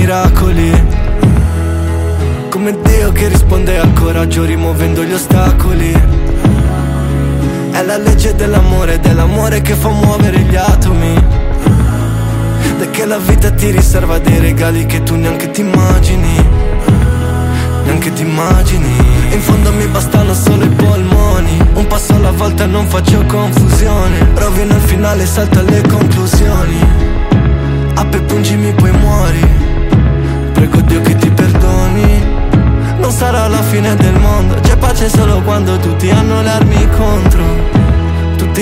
miracoli, come Dio che risponde al coraggio rimuovendo gli ostacoli. È la legge dell'amore che fa muovere gli atomi, da che la vita ti riserva dei regali che tu neanche ti immagini, neanche ti immagini. In fondo mi bastano solo i polmoni, un passo alla volta non faccio confusione, rovino il finale, salto alle conclusioni. Apri, pungimi, poi muori, prego Dio che ti perdoni. Non sarà la fine del mondo, c'è pace solo quando tutti hanno le armi contro.